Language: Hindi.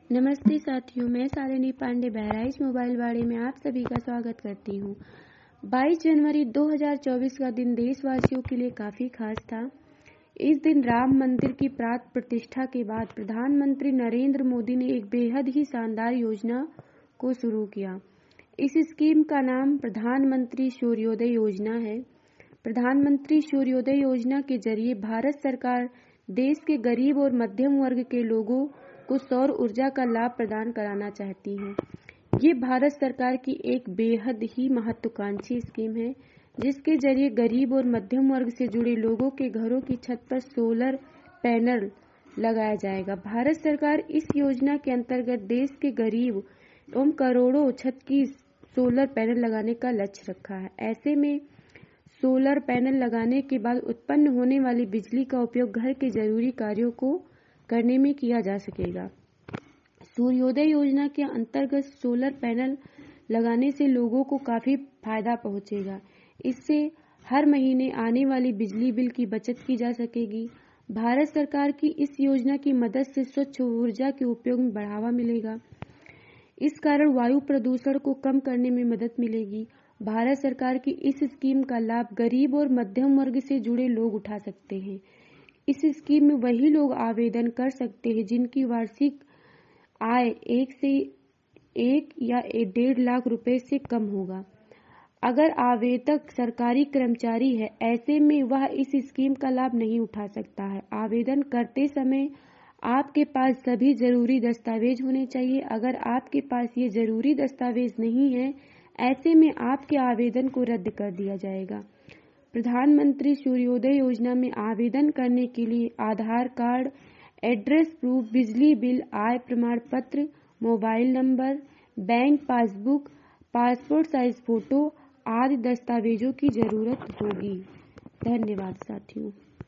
नमस्ते साथियों, मैं शालिनी पांडे बहराइच मोबाइल वाड़े में आप सभी का स्वागत करती हूँ। 22 जनवरी 2024 का दिन देशवासियों के लिए काफ़ी खास था। इस दिन राम मंदिर की प्राण प्रतिष्ठा के बाद प्रधानमंत्री नरेंद्र मोदी ने एक बेहद ही शानदार योजना को शुरू किया। इस स्कीम का नाम प्रधानमंत्री सूर्योदय योजना है। प्रधानमंत्री सूर्योदय योजना के जरिए भारत सरकार देश के गरीब और मध्यम वर्ग के लोगों को सौर ऊर्जा का लाभ प्रदान कराना चाहती है। ये भारत सरकार की एक बेहद ही महत्वाकांक्षी स्कीम है, जिसके जरिए गरीब और मध्यम वर्ग से जुड़े लोगों के घरों की छत पर सोलर पैनल लगाया जाएगा। भारत सरकार इस योजना के अंतर्गत देश के गरीब एवं करोड़ों छत की सोलर पैनल लगाने का लक्ष्य रखा है। ऐसे में सोलर पैनल लगाने के बाद उत्पन्न होने वाली बिजली का उपयोग घर के जरूरी कार्यों को करने में किया जा सकेगा। सूर्योदय योजना के अंतर्गत सोलर पैनल लगाने से लोगों को काफ़ी फायदा पहुंचेगा। इससे हर महीने आने वाली बिजली बिल की बचत की जा सकेगी। भारत सरकार की इस योजना की मदद से स्वच्छ ऊर्जा के उपयोग में बढ़ावा मिलेगा। इस कारण वायु प्रदूषण को कम करने में मदद मिलेगी। भारत सरकार की इस स्कीम का लाभ गरीब और मध्यम वर्ग से जुड़े लोग उठा सकते हैं। इस स्कीम में वही लोग आवेदन कर सकते हैं जिनकी वार्षिक आय 1 से 1 या 1.5 लाख रुपए से कम होगा। अगर आवेदक सरकारी कर्मचारी है, ऐसे में वह इस स्कीम का लाभ नहीं उठा सकता है। आवेदन करते समय आपके पास सभी जरूरी दस्तावेज होने चाहिए। अगर आपके पास ये जरूरी दस्तावेज नहीं है, ऐसे में आपके आवेदन को रद्द कर दिया जाएगा। प्रधानमंत्री सूर्योदय योजना में आवेदन करने के लिए आधार कार्ड, एड्रेस प्रूफ, बिजली बिल, आय प्रमाण पत्र, mobile number, bank passbook, passport size photo आदि दस्तावेजों की जरूरत होगी। धन्यवाद साथियों।